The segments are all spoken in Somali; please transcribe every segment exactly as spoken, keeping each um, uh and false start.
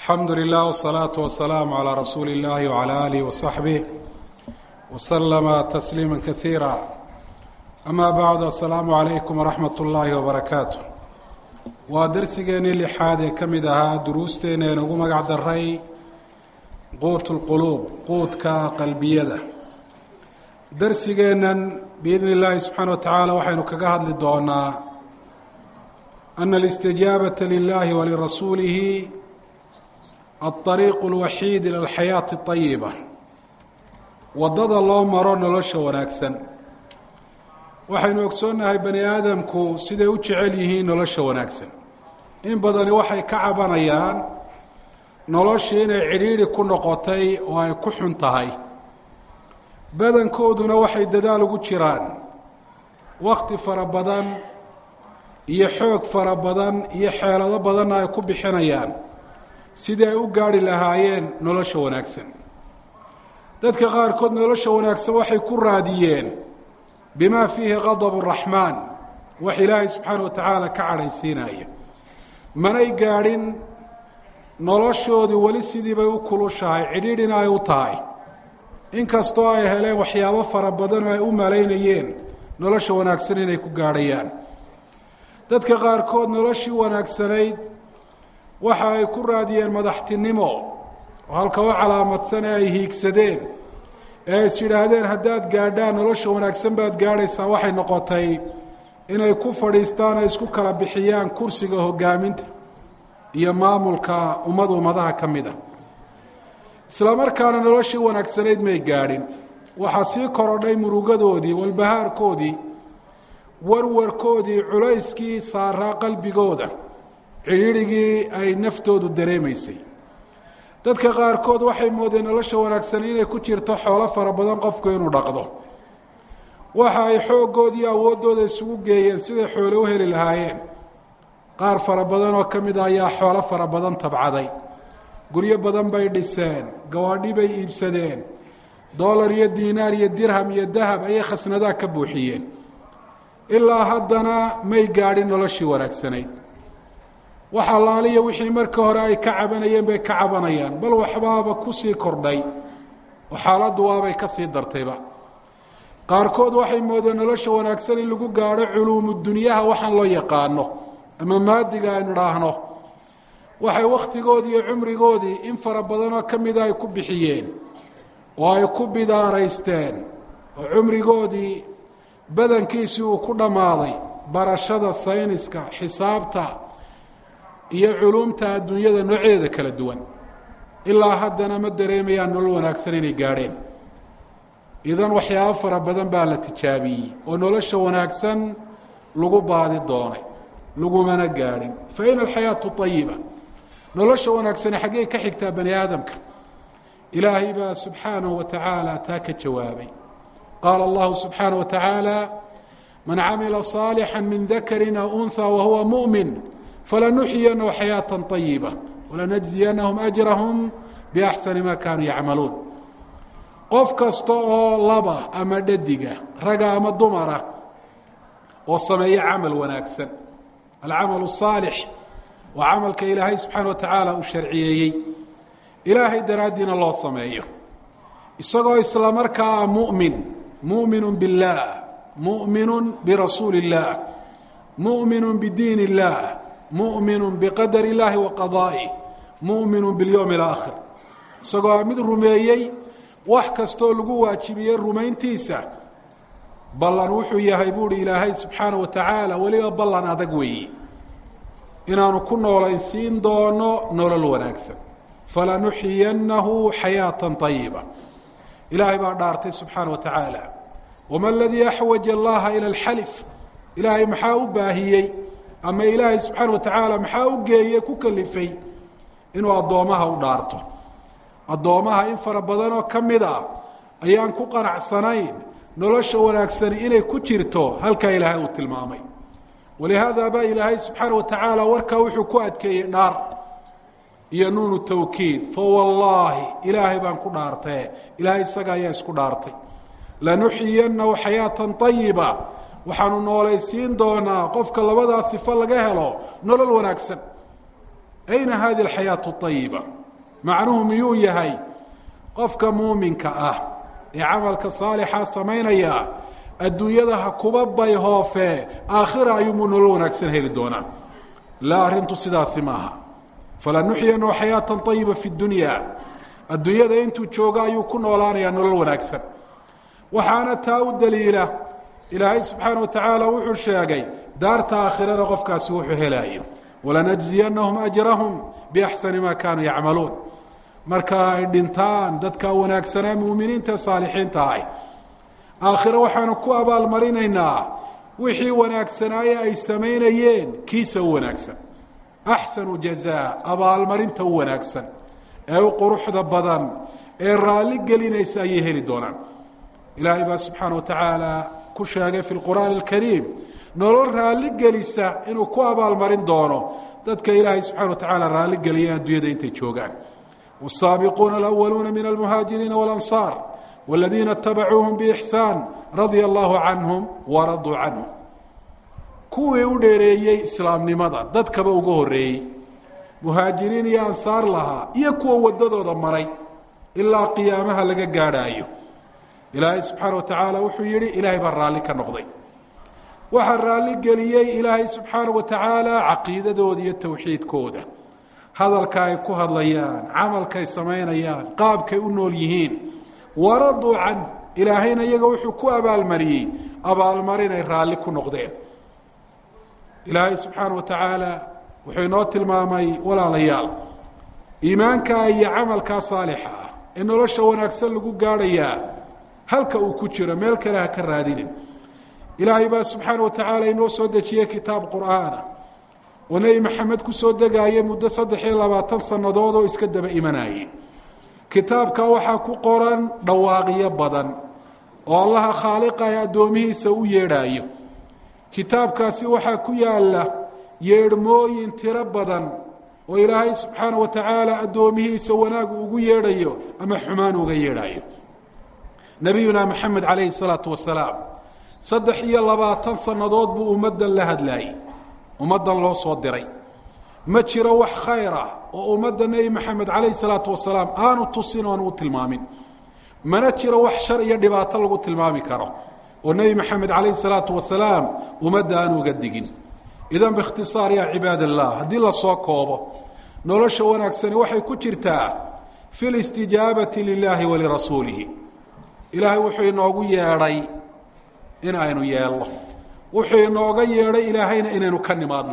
الحمد لله والصلاة والسلام على رسول الله وعلى آله وصحبه وسلم تسليما كثيرا أما بعد السلام عليكم ورحمة الله وبركاته ودرسيني لحاد كمدها دروستين نقوم قاعد الرأي قوت القلوب قوت كقلبية درسينا بإذن الله سبحانه وتعالى وحين كجهد للدعاء أن الاستجابة لله ولرسوله الطريق الوحيد إلى الحياة الطيبة wadada loo maro nolosha wanaagsan waxaynu ogsoonahay bani aadamku siday u jecel yihiin nolosha wanaagsan in badani waxay ka cabanayaan noloshii inay cidhiidhi ku noqotay oo ay ku xun tahay badankooduna waxay dadaal ugu jiraan waqti fara badan iyo xoog fara badan iyo xeelado badanna ay ku bixinayaan sidii ay u gaari lahaayeen nolosha wanaagsan dadka qaarkood nolosha wanaagsan waxay ku raadiyeen bima fiihi ghadab الرaحmaan wax ilaahay subxaanaه wa tacaala ka cadhaysiinaya manay gaadhin noloshoodii weli sidii bay u kulushahay cidhiidhina ay u tahay inkastoo ay heleen waxyaabo fara badan oo ay u malaynayeen nolosha wanaagsan inay ku gaadhayaan dadka qaarkood noloshii wanaagsanayd waxa ay ku raadiyeen madaxtinimo oo halka u calaamadsan ee ay hiigsadeen ee is yidhaahdeen haddaad gaadhaan nolosha wanaagsan baad gaadhaysaa waxay noqotay inay ku fadhiistaan ay isku kala bixiyaan kursiga hoggaaminta iyo maamulka ummad ummadaha ka mid a isla markaana noloshii wanaagsanayd may gaadhin waxaa sii korodhay murugadoodii walbahaarkoodii warwarkoodii culayskii saaraa qalbigooda cidhiidhigii ay naftoodu dareemaysay dadka qaarkood waxay moodeen nolosha wanaagsan inay ku jirto xoolo fara badan qofku inuu dhaqdo waxa ay xooggoodii awooddooda isugu geeyeen siday xoolo u heli lahaayeen qaar fara badan oo ka mid a ayaa xoolo fara badan tabcaday guryo badan bay dhiseen gawaadhi bay iibsadeen dollar iyo diinaar iyo dirham iyo dahab ayay khasnadaha ka buuxiyeen ilaa haddana may gaadhin noloshii wanaagsanayd waxa laaliya wixii markii hore ay ka cabanayeen bay ka cabanayaan bal waxbaaba ku sii kordhay oo xaaladdu waabay ka sii dartayba qaarkood waxay moodeen nolosha wanaagsan in lagu gaadho culuumu dunyaha waxaan loo yaqaano ama maadiga aynu idhaahno waxay wakhtigoodii iyo cumrigoodii in fara badanoo ka mida ay ku bixiyeen oo ay ku bidaaraysteen oo cumrigoodii badankiisii uu ku dhammaaday barashada sayniska xisaabta iyo culuumta adduunyada nooceeda kala duwan ilaa haddana ma dareemayaan nolol wanaagsan inay gaadheen idan waxyaabo fara badan baa la tijaabiyey oo nolosha wanaagsan lagu baadi doonay lagumana gaadhin fa ina alxayaatu ayiba nolosha wanaagsani xaggey ka xigtaa bani aadamka ilaahay baa subxaanahu wa tacaala taa ka jawaabay qaala allahu subxaanaه wa tacaala man camila صaalixا min dakari aw unha wahuwa muؤmin falanuxyiyannahu xayaaةa طayiba walanajziyanahum ajrahum biaxsani ma kaanuu yacmaluun qof kasta oo laba ama dhadiga raga ama dumara oo sameeya camal wanaagsan alcamal الصaalix waa camalka ilaahay subxaana wa tacaala uu sharciyeeyey ilaahay daraaddiina loo sameeyo isagoo isla markaa muؤmin muؤmin biاllah muؤmin birasuuli الlah muؤmin bidiin الlah muؤmin biqadar اllahi wa qadaaئih muؤmin biاlyowmi اlaakhir isagoo mid rumeeyey wax kastoo lagu waajibiyey rumayntiisa ballan wuxuu yahay buuhi ilaahay subxaanaه wa tacaala weliba ballan adag weeye inaanu ku noolaysiin doono nolol wanaagsan falanuxyiyannahu xayaaةa طayiba ilaahay baa dhaartay subxaanaه wa tacaala wama aladii axwaja allaha ilى اlxalif ilaahay maxaa u baahiyey ama ilaahay subxaana wa tacaala maxaa u geeye ku kalifay inuu addoommaha u dhaarto addoommaha in fara badanoo ka mid a ayaan ku qanacsanayn nolosha wanaagsani inay ku jirto halkaa ilaahay uu tilmaamay walihaada baa ilaahay subxaana wa tacaala warkaa wuxuu ku adkeeyey dhaar iyo nuunu tawkiid fawallaahi ilaahay baan ku dhaartee ilaahay isaga ayaa isku dhaartay lanuxyiyannahu xayaatan ayiba waxaanu noolaysiin doonaa qofka labadaa sifo laga helo nolol wanaagsan ayna hadi alxayaatu ayiba macnuhu miyuu yahay qofka muuminka ah ee camalka saalixa samaynaya adduunyada ha kuba bayhoofee aakhira ayuunbuu nolol wanaagsan heli doonaa laa arrintu sidaasi maaha falanuxyiyannhu xayaatan ayiba fi dunya adduunyada intuu joogo ayuu ku noolaanayaa nolol wanaagsan waxaana taa u daliila ilaahay subxaana wa tacaala wuxuu sheegay daarta aakhirada qofkaasi wuxuu helaayo walanajziyannahum ajrahum biaxsani maa kaanuu yacmaluun marka ay dhintaan dadka wanaagsanaa muuminiinta saalixiinta ahy aakhiro waxaanu ku abaalmarinaynaa wixii wanaagsanaaye ay samaynayeen kiisa u wanaagsan axsanu jazaa abaalmarinta u wanaagsan ee u quruxda badan ee raalli gelinaysa ayay heli doonaan ilaahay baa subxaana wa tacaala ku sheegay fi lqur'aani alkariim nolol raalli gelisa inuu ku abaalmarin doono dadka ilaahay subxana wa tacaala raalli geliya adduunyada intay joogaan والsaabiquuna alأwaluuna min almuhaajiriina waاlanصaar wاladiina اtabacuuhum bإxsaan radia allahu canhum waraduu canhum kuwii u dheereeyey islaamnimada dadkaba uga horeeyey muhaajiriin iyo ansaar lahaa iyo kuwa wadadooda maray ilaa qiyaamaha laga gaadhaayo ilaahay subxaana wa tacaala wuxuu yihi ilaahay baa raalli ka noqday waxaa raalli geliyey ilaahay subxaana wa tacaala caqiidadooda iyo towxiidkooda hadalka ay ku hadlayaan camalkay samaynayaan qaabkay u nool yihiin waraduu can ilaahayna iyaga wuxuu ku abaalmariyey abaalmarinay raalli ku noqdeen ilaahay subxaana wa tacaala wuxuu inoo tilmaamay walaalayaal iimaanka iyo camalkaa saalixa ah ee nolosha wanaagsan lagu gaadhayaa halka uu ku jiro meel kale ha ka raadinin ilaahay baa subxaana wa tacaala inoo soo dejiyey kitaab qur'aana oo nebi maxamed ku soo degaayay muddo saddex iyo labaatan sannadood oo iska daba imanayay kitaabka waxaa ku qoran dhawaaqyo badan oo allaha khaaliqa ee addoomihiisa u yeedhaayo kitaabkaasi waxaa ku yaala yeedhmooyin tiro badan oo ilaahay subxaana wa tacaala addoomihiisa wanaag ugu yeedhayo ama xumaan uga yeedhayo nebiyuna maxamed calayhi salaatu wasalaam saddex iyo labaatan sannadood buu ummaddan la hadlaayey ummaddan loo soo diray ma jiro wax khayr ah oo ummadda nebi maxamed calayhi salaatu wasalaam aanu tusin o aanu u tilmaamin mana jiro wax shar iyo dhibaato lagu tilmaami karo oo nebi maxamed calayhi salaatu wasalaam ummadda aanu uga digin idan biikhtisaar yaa cibaad allah haddii la soo koobo nolosha wanaagsani waxay ku jirtaa fi listijaabati lilaahi walirasuulihi ilaahay wuxuu inoogu yeedhay in aynu yeelno wuxuu inooga yeedhay ilaahayna inaynu ka nimaadno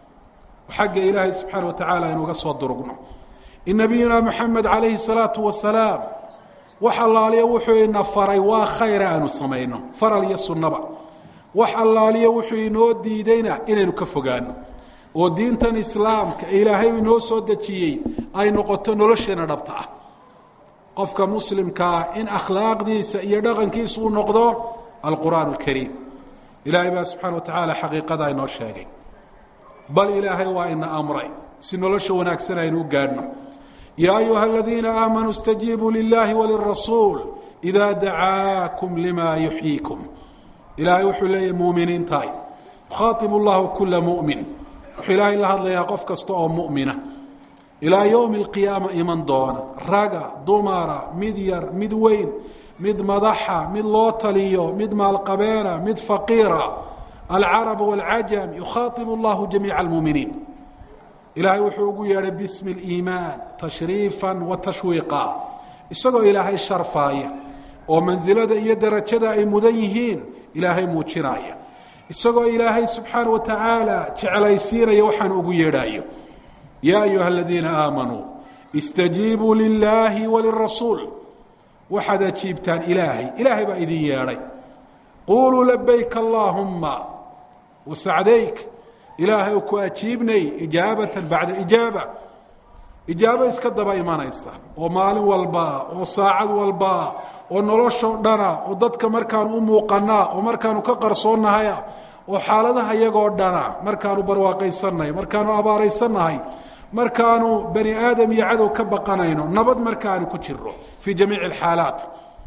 xagga ilaahay subxaana wa tacaala aynuga soo durugno in nabiyuna moxamed calayhi salaatu wasalaam wax allaaliya wuxuu ina faray waa khayra aanu samayno faral iyo sunnaba wax allaaliya wuxuu inoo diidayna inaynu ka fogaano oo diintan islaamka ee ilaahay inoo soo dejiyey ay noqoto nolosheena dhabta ah qofka muslimkaa in akhlaaqdiisa iyo dhaqankiisa uu noqdo alqur'aan alkariim ilaahay baa subxaana wa tacaala xaqiiqada inoo sheegay bal ilaahay waa ina amray si nolosha wanaagsan aynu u gaadhno yaa ayuha aladiina aamanuu istajiibuu lilaahi walirasuul idaa dacaakum limaa yuxyiikum ilaahay wuxuu leeyahy muuminiintahay yukhaatibu llahu kula mu'min wuxuu ilaahay la hadlayaa qof kasta oo mu'mina ilaa yowmi alqiyaama iman doona raga dumara mid yar mid weyn mid madaxa mid loo taliyo mid maalqabeena mid faqiira alcarab wاlcajam yukhaatibu اllahu jamiica اlmuuminiin ilaahay wuxuu ugu yeedhay bismi اliimaan tashriifa wa tashwiiqa isagoo ilaahay sharfaaya oo mansilada iyo darajada ay mudan yihiin ilaahay muujinaya isagoo ilaahay subxaana wa tacaala jeclaysiinaya waxaan ugu yeedhayo yaa ayuha aladiina aamanuu istajiibuu lilaahi walirasuul waxaad ajiibtaan ilaahay ilaahay baa idin yeedhay quuluu labayk allaahumma wasacdayk ilaahay ku ajiibnay ijaabatan bacda ijaaba ijaabo iska daba imanaysa oo maalin walba oo saacad walba oo noloshoo dhana oo dadka markaanu u muuqanaa oo markaanu ka qarsoonnahaya oo xaaladaha iyagoo dhana markaanu barwaaqaysannahay markaanu abaaraysannahay markaanu bani aadam iyo cadow ka baqanayno nabad markaanu ku jiro fii jamiici alxaalaat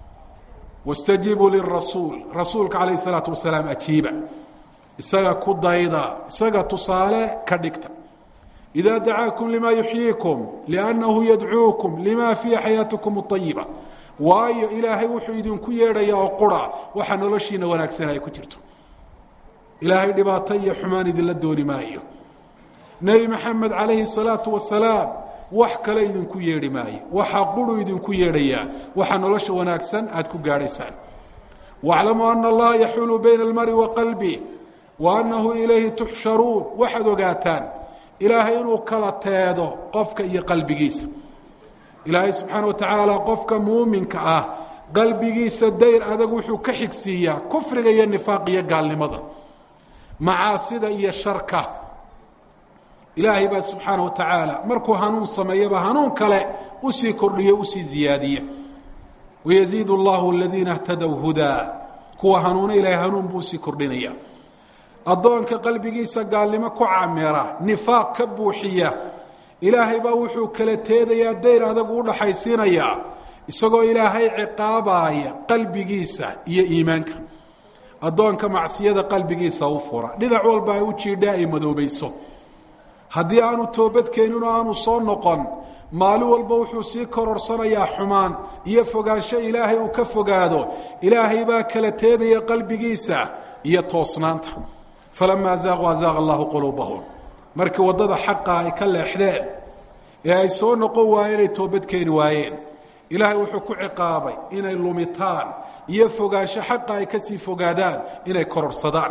wastajiibuu lirasuul rasuulka calayhi salaatu wasalaam ajiiba isaga ku dayda isaga tusaale ka dhigta إذا دعاكم لما يحييكم لأنه يدعوكم لما في حياتكم الطيبة waayo ilaahay wuxuu idinku yeedhayaa oo qura waxa noloshiina wanaagsan ay ku jirto ilaahay dhibaato iyo xumaan idin la dooni maayo nabi maxamed calayhi salaatu wasalaam wax kale idinku yeedhi maayo waxa quru idinku yeedhayaa waxa nolosha wanaagsan aad ku gaadhaysaan wa'lamu anna allaha yahulu bayna al-mar'i wa qalbi wa annahu ilayhi tuhsharuun waxad ogaataan ilaahay inuu kala teedo qofka iyo qalbigiisa ilaahay subxaanaه watacaala qofka muuminka ah qalbigiisa dayr adag wuxuu ka xigsiiyaa kufriga iyo nifaaq iyo gaalnimada macaasida iyo sharka ilaahay baa subxaanaه watacaala markuu hanuun sameeyaba hanuun kale usii kordhiyo usii ziyaadiya wayaziid اllahu aladiina اhtadow hudaa kuwa hanuuna ilaahay hanuun buu usii kordhinaya addoonka qalbigiisa gaalnimo ku cameera nifaaq ka buuxiya ilaahay baa wuxuu kala teedayaa dayr adag u dhaxaysiinayaa isagoo ilaahay ciqaabaya qalbigiisa iyo iimaanka addoonka macsiyada qalbigiisa u fura dhinac walba ay u jiidhaa ay madoobayso haddii aanu toobad keenin oo aanu soo noqon maalin walba wuxuu sii kororsanayaa xumaan iyo fogaansho ilaahay uu ka fogaado ilaahay baa kala teedaya qalbigiisa iyo toosnaanta falamaa zaaquu azaaqa allahu quluubahum markii waddada xaqa ay ka leexdeen ee ay soo noqon waayeen ay toobad keeni waayeen ilaahay wuxuu ku ciqaabay inay lumitaan iyo fogaansho xaqa ay ka sii fogaadaan inay kororsadaan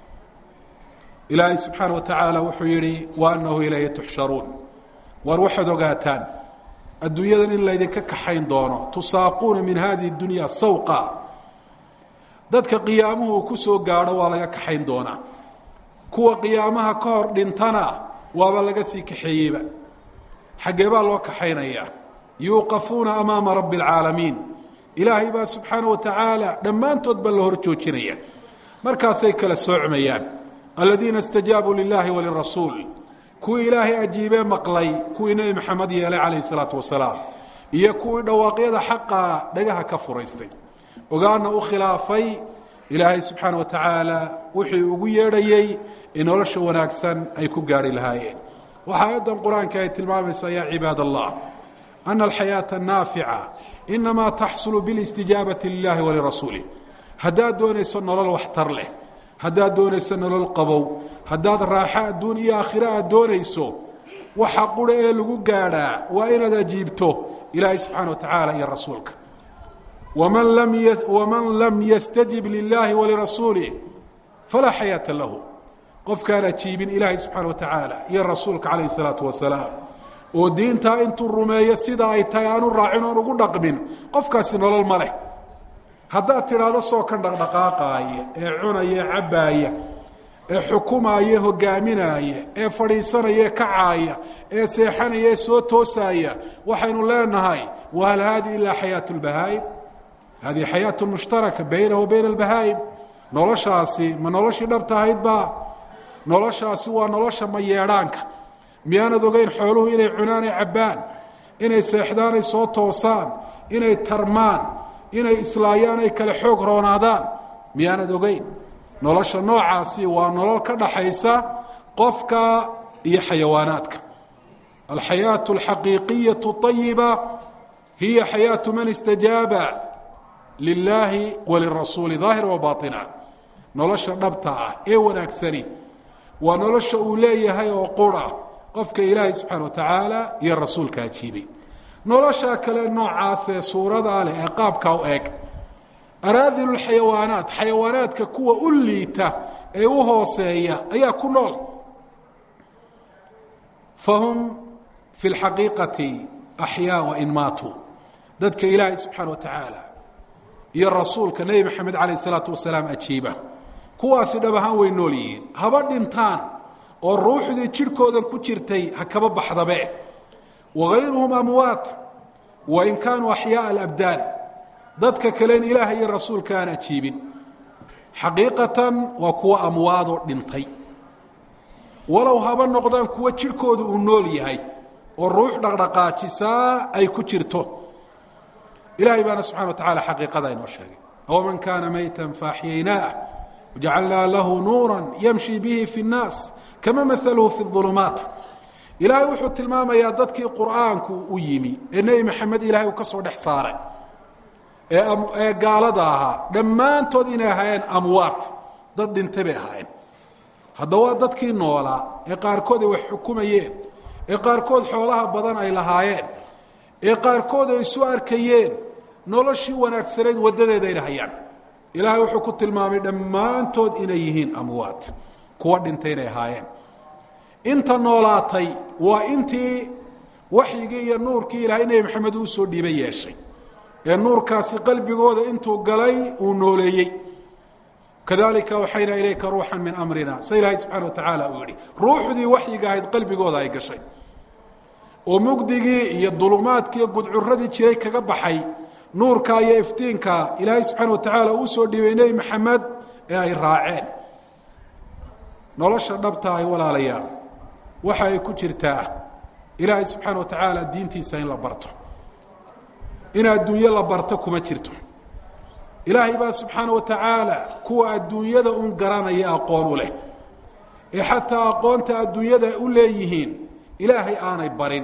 ilaahay subxaana wa tacaala wuxuu yidhi wa annahu ilayhi tuxsharuun war waxaad ogaataan adduunyadan in laydinka kaxayn doono tusaaquuna min hadihi dunya sawqa dadka qiyaamuhu uu ku soo gaadho waa laga kaxayn doonaa kuwa qiyaamaha ka hor dhintana waaba laga sii kaxeeyeyba xaggee baa loo kaxaynayaa yuuqafuuna amaama rabbi alcaalamiin ilaahay baa subxaana wa tacaala dhammaantood baa la hor joojinaya markaasay kala soocmayaan aladiina istajaabuu lilaahi walirasuul kuwii ilaahay ajiibee maqlay kuwii nebi maxamed yeelay calayhi salaatu wasalaam iyo kuwii dhawaaqyada xaqaa dhagaha ka furaystay ogaana u khilaafay ilaahay subxaana wa tacaala wuxuu ugu yeedhayey in nolosha wanaagsan ay ku gaari lahaayeen waxa aayaddan qur-aanka ay tilmaamaysaa yaa cibaad allah ana alxayaata annaafica inamaa taxsulu bilistijaabati lilahi walirasuulih haddaad doonayso nolol waxtar leh haddaad doonayso nolol qabow haddaad raaxo adduun iyo aakhiro aad doonayso waxa qura ee lagu gaadhaa waa inaad ajiibto ilaahay subxaana wa tacaala iyo rasuulka waman lam waman lam yastajib lilahi walirasuulih falaa xayaata lahu qofkaan ajiibin ilaahay subxaana wa tacaala iyo rasuulka calayhi salaatu wasalaam oo diintaa intuu rumeeyo sida ay tahay aanu raacin oon ugu dhaqmin qofkaasi nolol ma leh haddaad tidhaahdo soo kan dhaqdhaqaaqaaya ee cunaya ee cabbaaya ee xukumaaya hogaaminaaya ee fadhiisanaya ee kacaaya ee seexanaya ee soo toosaaya waxaynu leenahay wahal haadi ilaa xayaatu lbahaa'im hadihi xayaatu mushtaraka baynahu wa bayna albahaa'im noloshaasi ma noloshii dhabta ahayd baa noloshaasi waa nolosha mayeedhaanka miyaanad ogeyn xooluhu inay cunaan ay cabbaan inay seexdaan ay soo toosaan inay tarmaan inay islaayaan ay kale xoog roonaadaan miyaanad ogeyn nolosha noocaasi waa nolol ka dhaxaysa qofka iyo xayawaanaadka alxayaaةu alxaqiiqiyaةu طayiba hiya xayaaةu man istajaaba lilaahi walirasuuli daahira wa baaطina nolosha dhabta ah ee wanaagsani waa nolosha uu leeyahay oo qura qofka ilaahay subxaana wa tacaala iyo rasuulka ajiibay nolosha kale noocaasee suuradaa leh ee qaabkaa u eg araadilu lxayawaanaat xayawaanaadka kuwa u liita ee u hooseeya ayaa ku nool fahum fi lxaqiiqati axyaa wain maatuu dadka ilaahay subxaana wa tacaala iyo rasuulka nebi maxamed calayh isalaatu wasalaam ajiiba kuwaasi dhab ahaan way nool yihiin haba dhintaan oo ruuxdii jidhkoodan ku jirtay ha kaba baxdabe wagayruhum amwaat wain kaanuu axyaaa alabdaan dadka kalen ilaahay iyo rasuulka aan ajiibin xaqiiqatan waa kuwa amwaadoo dhintay walow haba noqdaan kuwa jidhkooda uu nool yahay oo ruux dhaqdhaqaajisaa ay ku jirto ilaahay baana subxana wa tacala xaqiiqada inoo sheegay awaman kaana maytan faaxyaynaah wajacalnaa lahu nuura yamshi bihi fi اnnaas kama maaluhu fi اظulumaat ilaahay wuxuu tilmaamayaa dadkii qur'aanku u yimi ee nebi maxamed ilaahay uu ka soo dhex saaray ee ee gaalada ahaa dhammaantood inay ahaayeen amwaat dad dhintay bay ahaayeen haddaba waa dadkii noolaa ee qaarkood ay wax xukumayeen ee qaarkood xoolaha badan ay lahaayeen ee qaarkood ay isu arkayeen noloshii wanaagsaneyd waddadeeda ay hayaan ilaahay wuxuu ku tilmaamay dhammaantood inay yihiin amwaat kuwa dhintay inay ahaayeen inta noolaatay waa intii waxyigii iyo nuurkii ilaahay nebi maxamed uu soo dhiibay yeeshay ee nuurkaasi qalbigooda intuu galay uu nooleeyey kadalika waxayna ilayka ruuxan min amrina sa ilaahay subxana wa tacaala uu yidhi ruuxdii waxyiga ahayd qalbigooda ay gashay oo mugdigii iyo dulumaadkii iyo gudcuradii jiray kaga baxay nuurka iyo iftiinka ilaahay subxaana wa tacaala uu soo dhiibay nebi maxamed ee ay raaceen nolosha dhabta ay walaalayaan waxa ay ku jirtaa ilaahay subxaana wa tacaala diintiisa in la barto in adduunyo la barto kuma jirto ilaahay baa subxaana wa tacaala kuwa adduunyada un garanaya aqoon u leh ee xataa aqoonta adduunyada u leeyihiin ilaahay aanay barin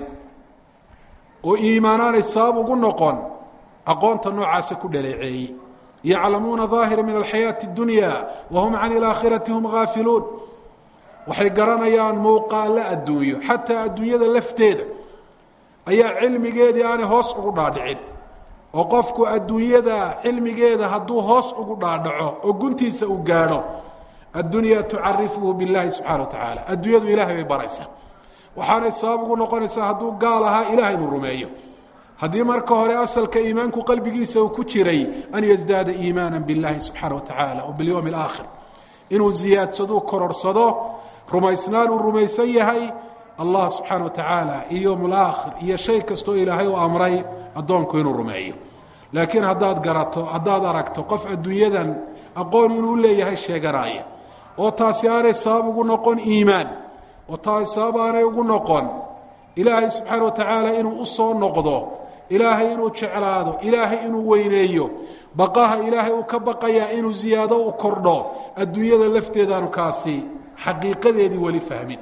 oo iimaan aanay sabab ugu noqon aqoonta noocaasa ku dhaleeceeyey yaclamuuna daahira min alxayaati اdunya wahum can ilaakhirati hum gaafiluun waxay garanayaan muuqaalo adduunyo xataa adduunyada lafteeda ayaa cilmigeedii aanay hoos ugu dhaadhicin oo qofku adduunyada cilmigeeda hadduu hoos ugu dhaadhaco oo guntiisa uu gaadho addunya tucarifuhu biاllahi subxana wa tacaala adduunyadu ilahay bay baraysaa waxaanay sabab ugu noqonaysaa hadduu gaal ahaa ilahay inuu rumeeyo haddii marka hore asalka iimaanku qalbigiisa uu ku jiray an yasdaada iimaana biاllahi subxaana wa tacaala wa biاlyowmi اlaakhir inuu ziyaadsado kororsado rumaysnaan uu rumaysan yahay allah subxaana wa tacaala iyo yowm اlaakhir iyo shay kastoo ilaahay u amray addoonku inuu rumeeyo laakiin haddaad garato haddaad aragto qof adduunyadan aqoon inuu leeyahay sheeganaya oo taasi aanay sabab ugu noqon iimaan oo taasi sabab aanay ugu noqon ilaahay subxaana wa tacaala inuu u soo noqdo ilaahay inuu jeclaado ilaahay inuu weyneeyo baqaha ilaahay uu ka baqayaa inuu ziyaado u kordho adduunyada lafteedaanu kaasi xaqiiqadeedii weli fahmin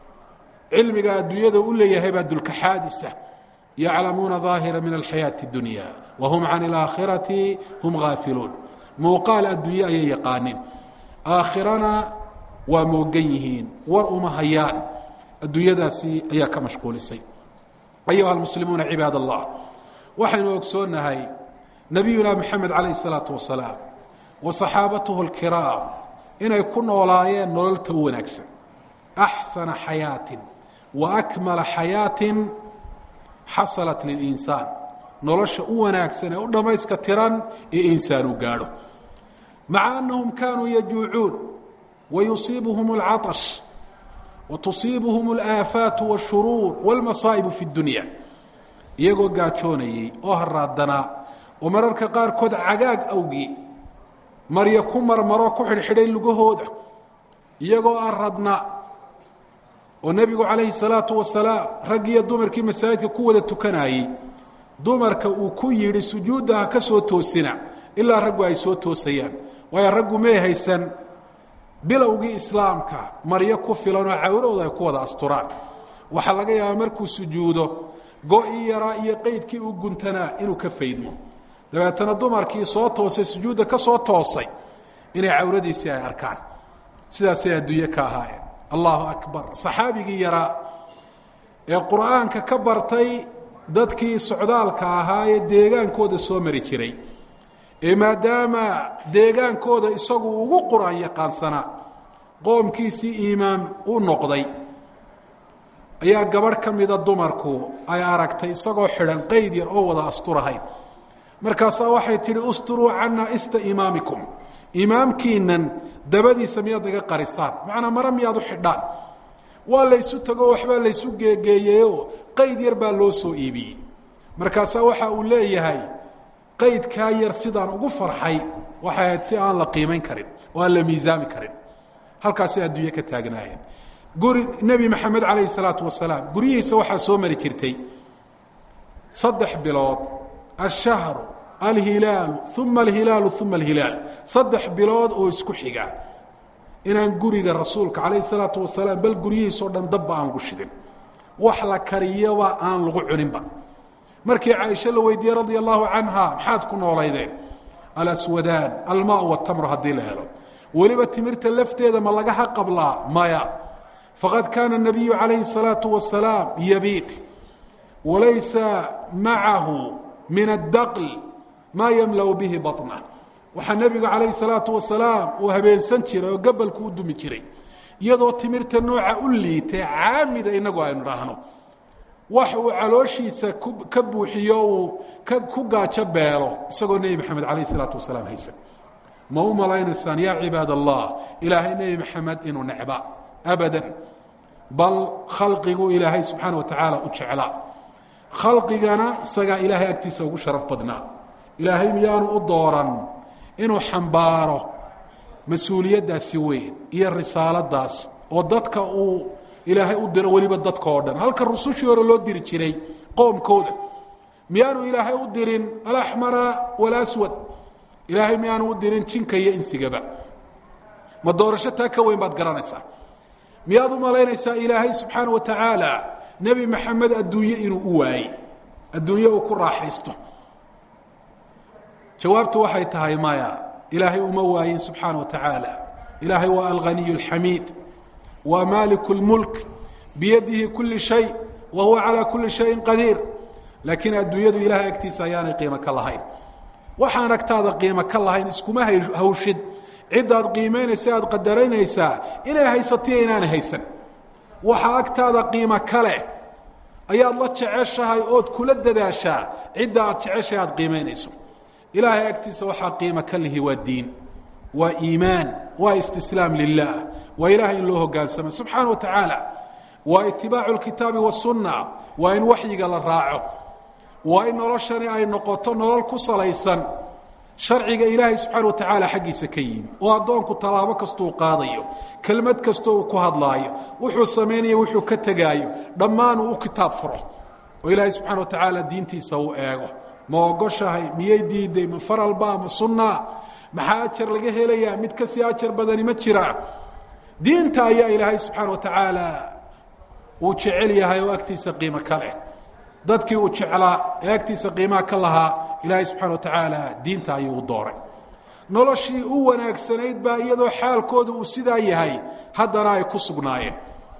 cilmiga adduunyada u leeyahay baa dulkaxaadisa yaclamuuna daahira min alxayaati اdunya wahum can ilaakhirati hum gaafiluun muuqaal adduunye ayay yaqaanin aakhirana waa moogan yihiin war uma hayaan adduunyadaasi ayaa ka mashquulisay ayuha almuslimuuna cibaad allah waxaynu ogsoonnahay nabiyuna moxamed calayh الsalaatu wasalaam wa saxaabatuhu اlkiraam inay ku noolaayeen nololta u wanaagsan axsana xayaatin wa akmala xayaatin xasalat lilinsaan nolosha u wanaagsan ee u dhammayska tiran ee insaanu gaadho maca annahum kaanuu yajuucuun wayusiibuhum اlcaطash watusiibuhum alaafaatu wاshuruur wاlmasaa'ibu fi اdunya iyagoo gaajoonayey oo haraadanaa oo mararka qaarkood cagaag awgii marya ku marmaroo ku xidhxidhay lugahooda iyagoo aradna oo nebigu calayhi الsalaatu wasalaam rag iyo dumarkii masaajidka ku wada tukanayey dumarka uu ku yidhi sujuudda ha ka soo toosina ilaa raggu ay soo toosayaan waayo raggu may haysan bilowgii islaamka maryo ku filan oo cawrahooda ay ku wada asturaan waxaa laga yaabaa markuu sujuudo go-ii yaraa iyo qeydkii uu guntanaa inuu ka faydmo dabeetana dumarkii soo toosay sujuudda ka soo toosay inay cawradiisii ay arkaan sidaasay adduunye ka ahaayeen allahu akbar saxaabigii yaraa ee qur'aanka ka bartay dadkii socdaalka ahaa ee deegaankooda soo mari jiray ee maadaama deegaankooda isagu ugu qur'aan yaqaansanaa qoomkiisii iimaan u noqday ayaa gabadh ka mida dumarku ay aragtay isagoo xidhan qeyd yar oo wada asturahayn markaasaa waxay tidhi usturuu cannaa ista imaamikum imaamkiinan dabadiisa miyaad naga qarisaan macnaa mare miyaad u xidhaan waa laysu tago waxbaa laysu geegeeyeyoo qeyd yar baa loo soo iibiyey markaasaa waxa uu leeyahay qaydkaa yar sidaan ugu farxay waxay ahayd si aan la qiimayn karin oo aan la miisaami karin halkaasay adduunye ka taagnaayeen guri nebi maxamed calayhi salaatu wasalaam guryihiisa waxaa soo mari jirtay saddex bilood ashahru alhilaalu uma alhilaalu uma alhilaal saddex bilood oo isku xiga inaan guriga rasuulka calayhi salaatu wasalaam bal guryihiisoo dhan dabba aan ugu shidin wax la kariyaba aan lagu cuninba markii caaisha la weydiiyey radia allahu canha maxaad ku noolaydeen alaswadaan almaa watamru haddii la helo weliba timirta lafteeda ma laga haqablaa maya faqad kaana الnabiyu calayhi الsalaaةu wasalaam yabiit walaysa macahu min addaql maa yamlau bihi baطnah waxaa nebigu calayhi الsalaatu wasalaam uu habeensan jiray oo gabalku u dumi jiray iyadoo timirta nooca u liitay caamida inagu aynu dhahno wax uu calooshiisa ka buuxiyo uu ku gaajo beelo isagoo nebi maxamed calayh الsalaatu wasalaam haysan ma u malaynaysaan yaa cibaad allah ilaahay nebi maxamed inuu necba abadan bal khalqigu ilaahay subxaana wa tacaala u jeclaa khalqigana isagaa ilaahay agtiisa ugu sharaf badnaa ilaahay miyaanu u dooran inuu xambaaro mas-uuliyaddaasi weyn iyo risaaladaas oo dadka uu ilaahay u diro weliba dadka oo dhan halka rusushii hore loo diri jiray qoomkooda miyaanu ilaahay u dirin alaxmara walaswad ilaahay miyaanu u dirin jinka iyo insigaba ma doorasho taa ka weyn baad garanaysaa miyaad u malaynaysaa ilaahay subxaana wa tacaala nebi maxamed adduunye inuu u waayey adduunye uu ku raaxaysto jawaabtu waxay tahay maya ilaahay uma waayin subxaana wa tacaala ilaahay waa alghaniy اlxamiid waa maaliku اlmulk biyadihi kuli shay wa huwa calaa kuli shayin qadiir laakiin adduunyadu ilahay agtiisa ayaanay qiimo ka lahayn waxaan agtaada qiimo ka lahayn iskuma hawshid ciddaad qiimaynaysa aad qadaranaysaa inay haysatiyo inaanay haysan waxa agtaada qiimo ka leh ayaad la jeceshahay ood kula dadaashaa cidda aad jeceshahay aad qiimaynayso ilaahay agtiisa waxaa qiimo ka lihi waa diin waa iimaan waa istislaam lilah waa ilahay in loo hogaansama subxaana wa tacaala waa itibaacu lkitaabi wasunna waa in waxyiga la raaco waa in noloshani ay noqoto nolol ku salaysan sharciga ilaahay subxaana wa tacaala xaggiisa ka yimi oo addoonku tallaabo kastuu qaadayo kelmad kastoo uu ku hadlaayo wuxuu samaynayo wuxuu ka tegaayo dhammaan uu u kitaab furo oo ilaahay subxana wa tacaala diintiisa uu eego ma ogoshahay miyay diiday ma faralba ma sunna maxaa ajar laga helayaa mid kasii ajar badani ma jira diinta ayaa ilaahay subxaana wa tacaala uu jecel yahay oo agtiisa qiimo ka leh dadkii uu jeclaa ee agtiisa qiimaha ka lahaa ilaahay subxana wa tacaala diinta ayuu u dooray noloshii u wanaagsanayd baa iyadoo xaalkooda uu sidaa yahay haddana ay ku sugnaayeen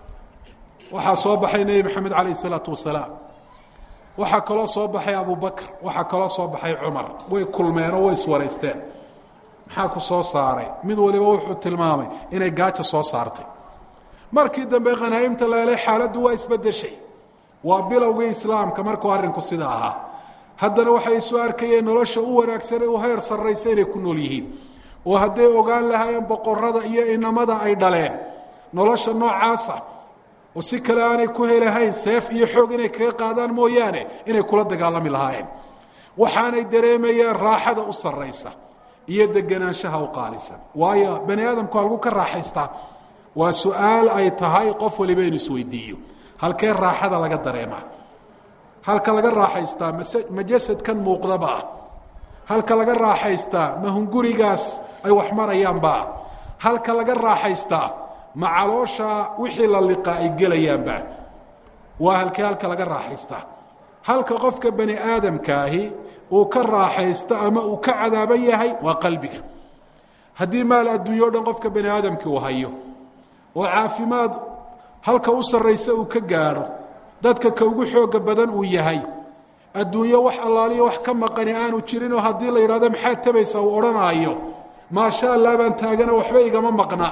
waxaa soo baxay nebi maxamed calayh isalaatu wasalaam waxaa kaloo soo baxay abubakr waxaa kaloo soo baxay cumar way kulmeenoo way iswaraysteen maxaa ku soo saaray mid waliba wuxuu tilmaamay inay gaajo soo saartay markii dambe khanaa'imta la helay xaaladdu waa isbedeshay waa bilowgii islaamka markuu arrinku sida ahaa haddana waxay isu arkayeen nolosha u wanaagsan ee u heer sarraysa inay ku nool yihiin oo hadday ogaan lahaayeen boqorada iyo inamada ay dhaleen nolosha noocaasa oo si kale aanay ku helahayn seef iyo xoog inay kaga qaadaan mooyaane inay kula dagaalami lahaayeen waxaanay dareemayeen raaxada u sarraysa iyo deganaanshaha u qaalisan waayo bani aadamku halku ka raaxaystaa waa su-aal ay tahay qof waliba inu isweydiiyo halkee raaxada laga dareemaa halka laga raaxaystaa ma jasadkan muuqdaba halka laga raaxaystaa ma hungurigaas ay wax marayaanba halka laga raaxaystaa ma caloosha wixii la liqaa ay gelayaanba waa halkee halka laga raaxaystaa halka qofka bani aadamkaahi uu ka raaxaysto ama uu ka cadaaban yahay waa qalbiga haddii maal adduunyo o dhan qofka bani aadamkii uu hayo oo caafimaad halka u sarraysa uu ka gaadho dadka ka ugu xooga badan uu yahay adduunyo wax allaaliyo wax ka maqani aanu jirinoo haddii la yidhahdo maxaad tabaysaa uu odhanaayo maasha allah baan taagana waxba igama maqna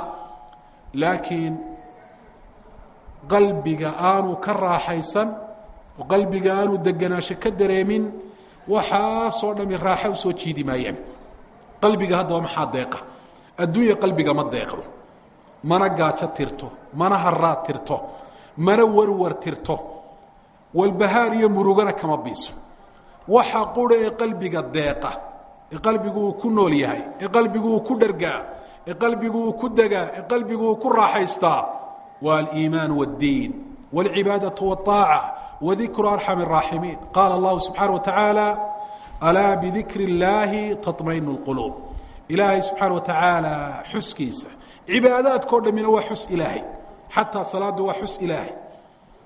laakiin qalbiga aanu ka raaxaysan oo qalbiga aanu deganaansho ka dareemin waxaasoo dhami raaxo usoo jiidi maayaan qalbiga haddaba maxaa deeqa adduunya qalbiga ma deeqdo mana gaajo tirto mana haraad tirto mana warwar tirto walbahaar iyo murugana kama biiso waxa qura ee qalbiga deeqa ee qalbigu uu ku nool yahay ee qalbigu uu ku dhargaa ee qalbigu uu ku degaa ee qalbigu uu ku raaxaystaa waa aliimaan waaddiin waalcibaadatu waaaca wadikru arxam araaximiin qaala allahu subxaana wa tacaala alaa bidikri illaahi taطmainu اlquluub ilaahay subxaana wa tacaala xuskiisa cibaadaadkao dhammina waa xus ilaahay xataa salaaddu waa xus ilaahay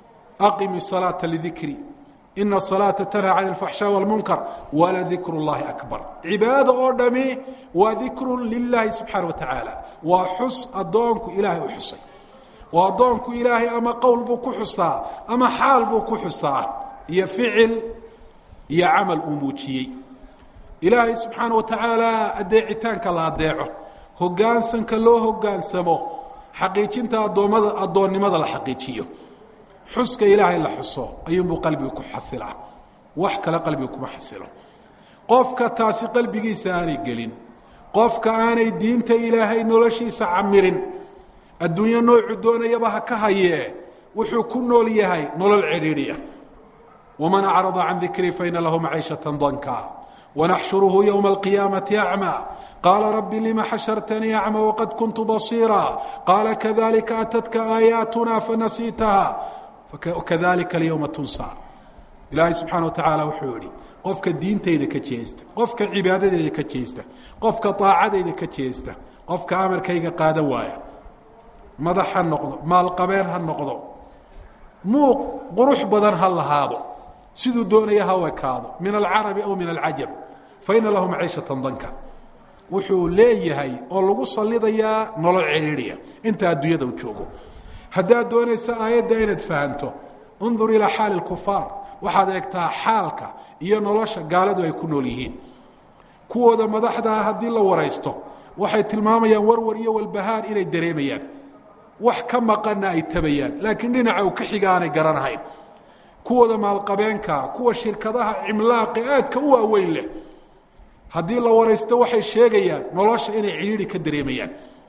aqimi الصalaaةa lidikri ina الصalaaةa tanhaa can الfaxshaaء wاlmunkar waladikru اllahi akbar. cibaada oo dhami waa dikru lilahi subxaana wa tacaala, waa xus addoonku ilaahay u xusay, oo addoonku ilaahay ama qowl buu ku xusaa ama xaal buu ku xusaa iyo ficil iyo camal uu muujiyey. ilaahay subxaana wa tacaala adeecitaanka la adeeco, hogaansanka loo hogaansamo, xaqiijinta addoommada addoonnimada la xaqiijiyo, xuska ilaahay la xuso ayuunbuu qalbiga ku xasilaa, wax kale qalbiga kuma xasilo. qofka taasi qalbigiisa aanay gelin, qofka aanay diinta ilaahay noloshiisa camirin, adduunyo noocu doonayaba ha ka hayee wuxuu ku nool yahay nolol cidhiidhiya. waman acrada can dikrii faina lahu maciishatan danka wanaxshuruhu ywma alqiyaamati acmaa qaala rabbi lima xashartanii acma waqad kuntu basiira qaala kadalika atadka aayaatuna fanasiitaha kadalika alyowma tunsa. ilaahay subxaana wa tacaala wuxuu yihi qofka diintayda ka jeesta, qofka cibaadadeeda ka jeesta, qofka daacadayda ka jeesta, qofka amarkayga qaadan waaya, madax ha noqdo, maalqabeen ha noqdo, muuq qurux badan ha lahaado, siduu doonaya ha wekaado, min alcarabi aw min alcajab, faina lahu maciishatan danka. wuxuu leeyahay oo lagu sallidayaa nolol cidhiidhiya inta adduunyada u joogo. haddaad doonaysa aayadda inaad fahanto, undur ilaa xaali اlkufaar, waxaad eegtaa xaalka iyo nolosha gaaladu ay ku nool yihiin. kuwooda madaxdaa haddii la waraysto waxay tilmaamayaan warwar iyo walbahaar inay dareemayaan, wax ka maqanna ay tabayaan, laakiin dhinaca uu ka xiga aanay garanahayn. kuwooda maalqabeenka, kuwa shirkadaha cimlaaqa aadka u waaweyn leh, haddii la waraysto waxay sheegayaan nolosha inay cidhiidhi ka dareemayaan,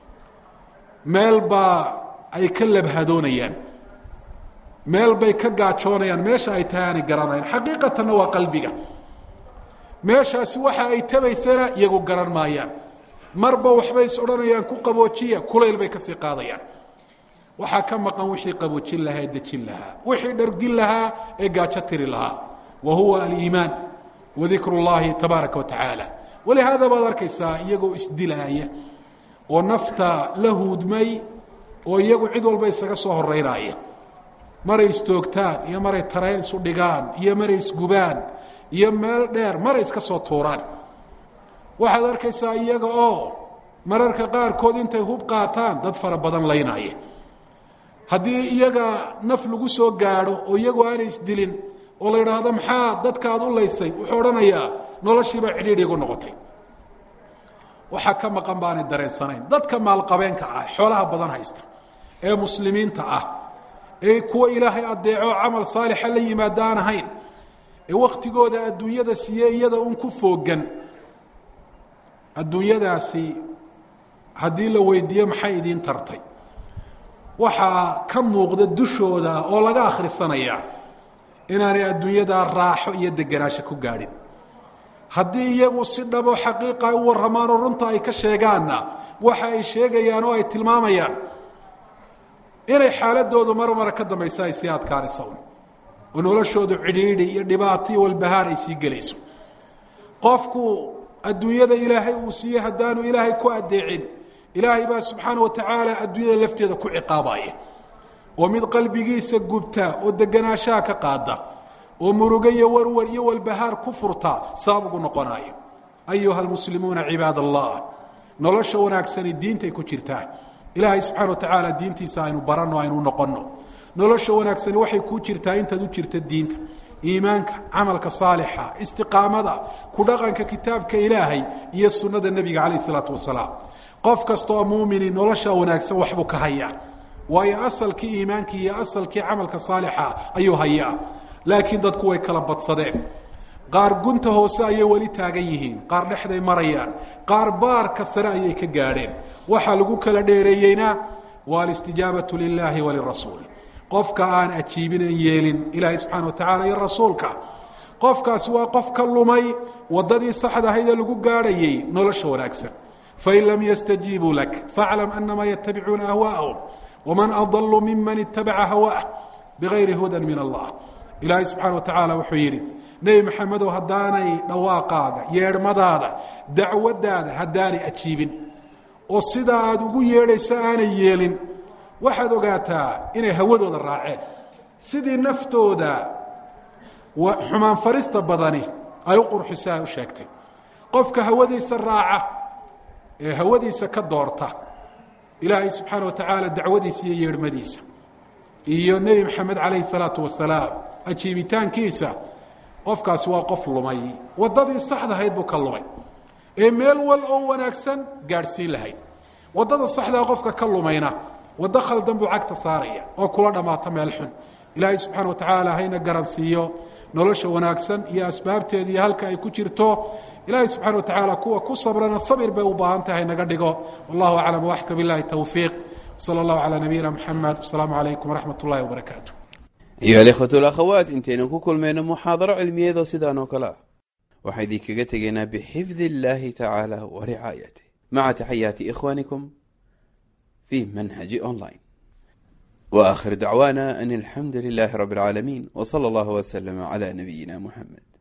meel baa ay ka labhadoonayaan, meel bay ka gaajoonayaan, meesha ay tahay aanay garanayn. xaqiiqatanna waa qalbiga. meeshaasi waxa ay tabaysana iyagu garan maayaan, marba waxbay is odhanayaan ku qaboojiya, kulayl bay ka sii qaadayaan. waxaa ka maqan wixii qaboojin lahaa ee dejin lahaa, wixii dhargin lahaa ee gaajo tiri lahaa, wa huwa aliimaan wa dikru llahi tabaaraka wa tacaala. walihaada baad arkaysaa iyagoo isdilaaya oo nafta la huudmay oo iyagu cid walba isaga soo horeynaya, maray istoogtaan iyo maray tarayn isu dhigaan iyo maray isgubaan iyo meel dheer maray iska soo tuuraan. waxaad arkaysaa iyaga oo mararka qaarkood intay hub qaataan dad fara badan laynaya. haddii iyaga naf lagu soo gaadho oo iyagu aanay isdilin oo la idhaahdo maxaa dadkaad u laysay, wuxuu odhanayaa noloshiibaa cidhiidhi igu noqotay. waxaa ka maqan baanay dareensanayn. dadka maalqabeenka ah, xoolaha badan haysta ee muslimiinta ah, ee kuwa ilaahay adeeco camal saalixa la yimaada aan ahayn, ee wakhtigooda adduunyada siiye iyada un ku foogan, adduunyadaasi haddii la weydiiyo maxay idiin tartay, waxaa ka muuqda dushooda oo laga akhrisanayaa inaanay adduunyada raaxo iyo degenaansho ku gaadhin. haddii iyagu si dhabo xaqiiqa ay u warramaan oo runta ay ka sheegaanna, waxa ay sheegayaan oo ay tilmaamayaan inay xaaladoodu mar mara ka dambaysa ay sii adkaanayso, oo noloshoodu cidhiidhi iyo dhibaato iyo walbahaar ay sii gelayso. qofku adduunyada ilaahay uu siiyey haddaanu ilaahay ku adeecin, ilaahay baa subxaana wa tacaala adduunyada lafteeda ku ciqaabaya, oo mid qalbigiisa gubta oo degenaanshaha ka qaada, oo murugo iyo warwar iyo walbahaar ku furta sabab ugu noqonayo. ayuha almuslimuuna cibaad allah, nolosha wanaagsani diintay ku jirtaa. ilaahay subxaana wa tacaala diintiisa aynu baranno, aynu noqonno. nolosha wanaagsani waxay kuu jirtaa intaad u jirta diinta, iimaanka, camalka saalixa, istiqaamada, ku dhaqanka kitaabka ilaahay iyo sunnada nebiga calayh isalaatu wasalaam. qof kastaoo muumini nolosha wanaagsan waxbuu ka hayaa, waayo asalkii iimaankii iyo asalkii camalka saalixa ayuu hayaa. laakiin dadku way kala badsadeen. qaar gunta hoose ayay weli taagan yihiin, qaar dhexday marayaan, qaar baarka sare ayay ka gaadheen. waxaa lagu kala dheereeyeyna waa alistijaabatu lilaahi walirasuul. qofka aan ajiibinen yeelin ilaahay subxana wa tacaala iyo rasuulka, qofkaasi waa qof ka lumay waddadii saxda ahaydee lagu gaadhayey nolosha wanaagsan. fain lam yastajiibuu lak faaclam anamaa yatabicuuna ahwaa'ahum waman adalu miman itabaca hawaah bigayri hudan min allah. ilaahay subxaana wa tacaala wuxuu yidhi, nebi maxamedow haddaanay dhawaaqaaga, yeedhmadaada, dacwaddaada haddaanay ajiibin oo sidaa aad ugu yeedhaysa aanay yeelin, waxaad ogaataa inay hawadooda raaceen. sidii naftooda xumaan farista badani ay u qurxisaa u sheegtay. qofka hawadiisa raaca ee hawadiisa ka doorta ilaahay subxaana wa tacaala dacwadiisa iyo yeedhmadiisa iyo nebi maxamed calayhi salaatu wasalaam ajiibitaankiisa, qofkaasi waa qof lumay, waddadii saxdahayd buu ka lumay ee meel wal oo wanaagsan gaadhsiin lahayd. waddada saxdaa qofka ka lumayna waddo khaldan buu cagta saaraya oo kula dhammaata meel xun. ilaahay subxaana wa tacaala hayna garansiiyo nolosha wanaagsan iyo asbaabteeda iyo halka ay ku jirto. ilaahay subxaana wa tacaala kuwa ku sabrana sabir bay u baahan tahay naga dhigo. wallahu aclam waxka billahi towfiiq. sala allahu calaa nabiyina moxamed. wasalaamu calaykum waraxmat ullahi wabarakaatu. أيها الإخوة والأخوات، انتين كل من محاضرة علمية ذو سيدان وكلا وحيدي كغتغينا بحفظ الله تعالى ورعايته، مع تحيات إخوانكم في منهج أونلاين، وآخر دعوانا أن الحمد لله رب العالمين، وصلى الله وسلم على نبينا محمد.